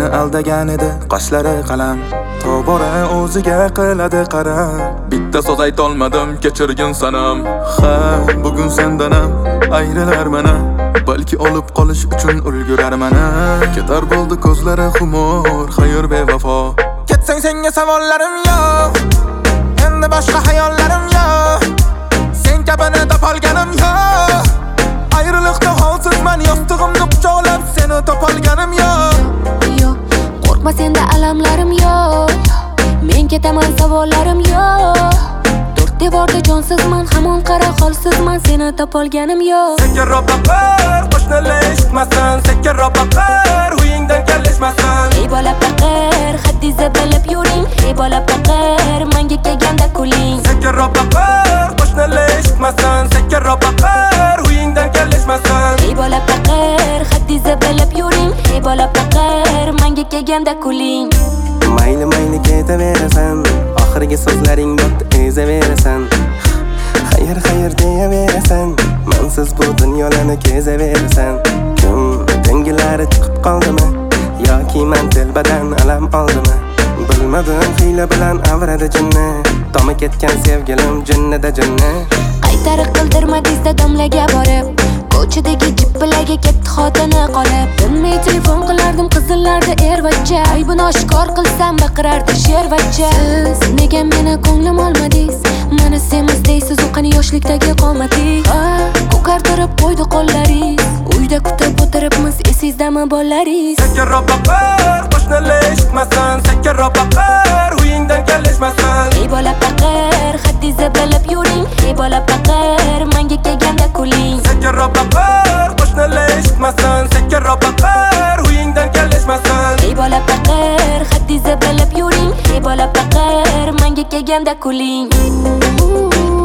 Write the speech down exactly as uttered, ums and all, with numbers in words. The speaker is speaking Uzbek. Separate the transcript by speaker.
Speaker 1: aldagan edi qoshlari qalam, tobora o'ziga qiladi qaram. Bitta so'z aytolmadim, kechirgin sanam. Ha, bugun sendanam ayrilar mana, balki olib qolish uchun ulgurar mana. Ketar bo'ldi ko'zlari xumor, xayr bevafo. Ketsang senga savollarim yo'q, endi boshqa hayollarim yo'q. Sen kabini topolganim yo'q. Ayriliqda holsizman, yostig'imni quchoqlab seni topolganim yo'q.
Speaker 2: Yo'q, qo'rqma senda alamlarim yo'q. Men ketaman savollarim yo'q. To'rt devorda jonsizman, hamon qara holsizman, seni topolganim yo'q.
Speaker 1: Sekinroq baqir, qo'shnilar eshitmasin. Sekinroq baqir, uyingdan kelishmasin.
Speaker 2: Ey bola baqir, haddizni bilib yuring. Ey bola baqir, menga kelganda kuling.
Speaker 1: Sekinroq baqir, qo'shnilar eshitmasin. Sekinroq baqir, uyingdan kelishmasin.
Speaker 2: Ey bola baqir, haddizni bilib yuring. Ey bola baqir, menga kelganda kuling.
Speaker 3: Mayli mayli ketaverasan, oxirgi so'zlaring bo'pti ezaverasan. Xayr xayr deyaverasan, mensiz bu dunyolarni kezaverasan. Kim dengilari chiqib qoldimi yoki men telbadan alam oldimi? Bilmadim, hiyla bilan avradi jinni, tomi ketgan sevgilim jinnida jinni.
Speaker 2: Qaytarib qildirmadingizda domlaga borib, ko'chadagi jippilarga ketdi xotini qolib. Bilmay telefon qilardim qizillarda ervacha, aybini oshkor qilsam baqirardi shervacha. Siz nega meni ko'nglim olmadingiz? Meni semiz deysiz, u qani yoshlikdagi qomatingiz? Ha, ko'kartirib qo'ydi qo'llaringiz, uyda kutib o'tiribmiz, esizdami bolalaringiz?
Speaker 1: Sekinroq baqir, qo'shnilar eshitmasin. Sekinroq baqir, uyingdan kelishmasin.
Speaker 2: Ey bola baqir, haddizni bilib yuring. Ey bola baqir, menga kelganda kuling.
Speaker 1: Sekinroq baqir, qo'shnilar eshitmasin. Sekinroq baqir, uyingdan kelishmasin.
Speaker 2: Ey bola baqir, haddizni bilib yuring. Ey bola baqir, menga kelganda kuling.